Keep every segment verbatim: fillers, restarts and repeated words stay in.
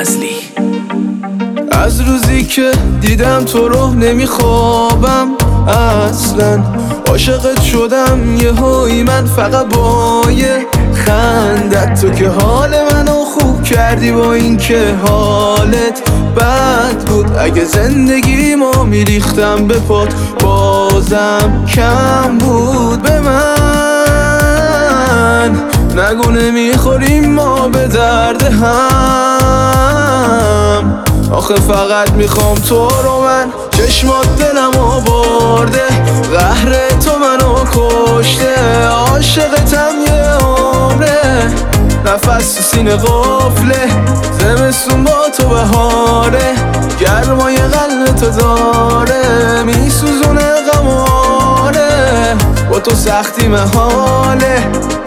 فضلی. از روزی که دیدم تو رو نمیخوابم اصلا، عاشقت شدم یهویی من فقط با یه خندت. تو که حال منو خوب کردی با این که حالت بد بود. اگه زندگی ما میریختم به پات بازم کم بود. به من نگو نمیخوریم ما به درد هم، آخه فقط میخوام تو رو من. چشمات دلمو برده، قهر تو منو کشته. عاشقتم یه عمره، نفس تو سینه قفله. زمستون با تو بهاره، گرمای قلب تو داره. میسوزونه غماره، با تو سختی محاله.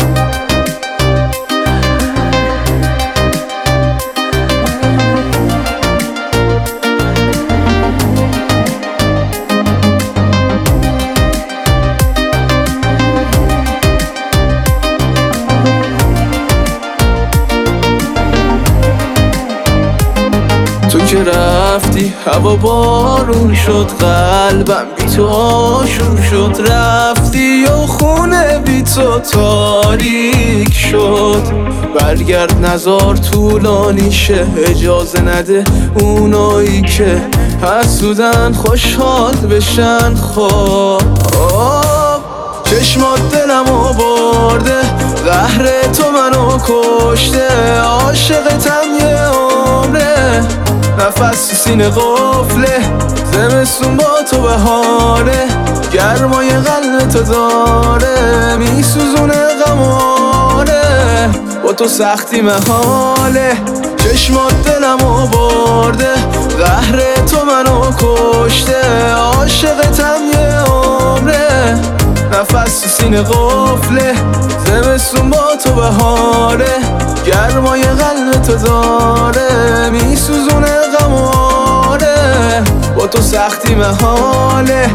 تو که رفتی هوا بارون شد، قلبم بی تو آشون شد. رفتی و خونه بی تو تاریک شد. برگرد نزار طولانی شه، اجازه نده اونایی که حسودن خوشحال بشن. خب چشمات دلمو برده، قهر تو منو کشته. عاشقتم یه عمره، نفس تو سینه قفله. زمستون با تو بهاره، گرمای قلب تو داره. میسوزونه غماره، با تو سختی محاله. چشمات دلمو برده، قهر تو منو کشته. عاشقتم یه عمره، نفس تو سینه قفله. زمستون با تو بهاره، گرمای قلب تو داره. میسوزونه غماره، با تو سختی محاله.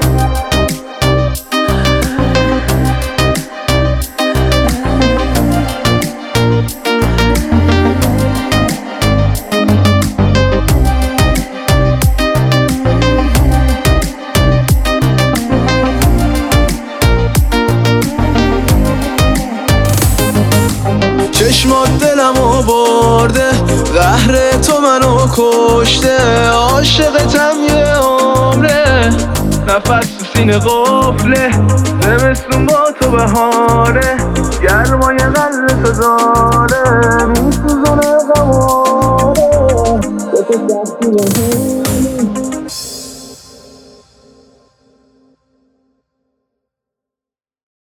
چشمات دلمو برده، قهر تو منو کشته. عاشقتم یه عمره، نفس تو سینه قفله. زمستون با تو بهاره، گرمای قلب تو داره. میسوزونه غماره، با تو سختی محاله.